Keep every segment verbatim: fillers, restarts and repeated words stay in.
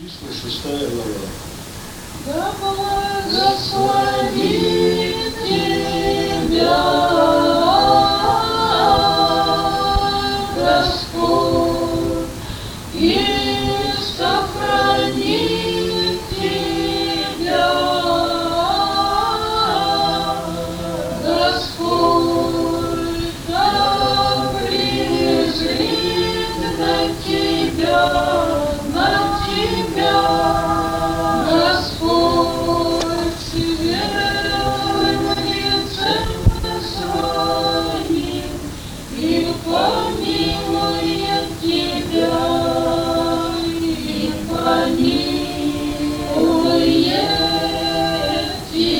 Числа шестая глава. Да благословит тебя Господь и сохранит тебя Господь, да презрит на тебя, на тебя Господь светлым лицем своим и помилует тебя, и помилует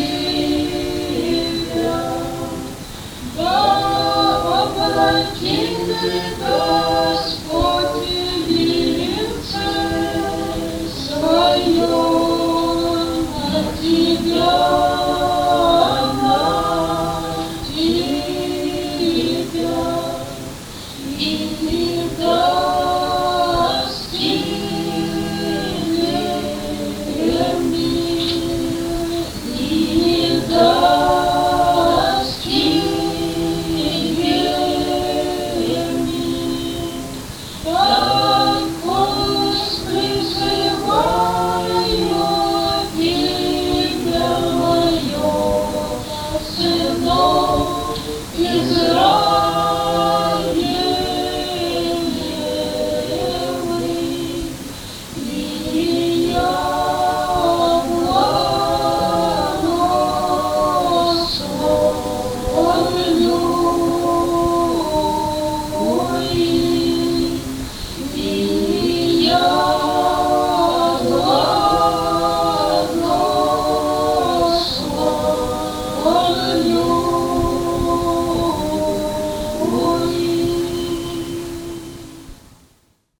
тебя. Да обратит Господь лице свое на тебя, на тебя, и даст тебе мир, и даст тебе мир. Так пусть призываю имя мое, сынов Израилевых, и я благословлю их. И я благословлю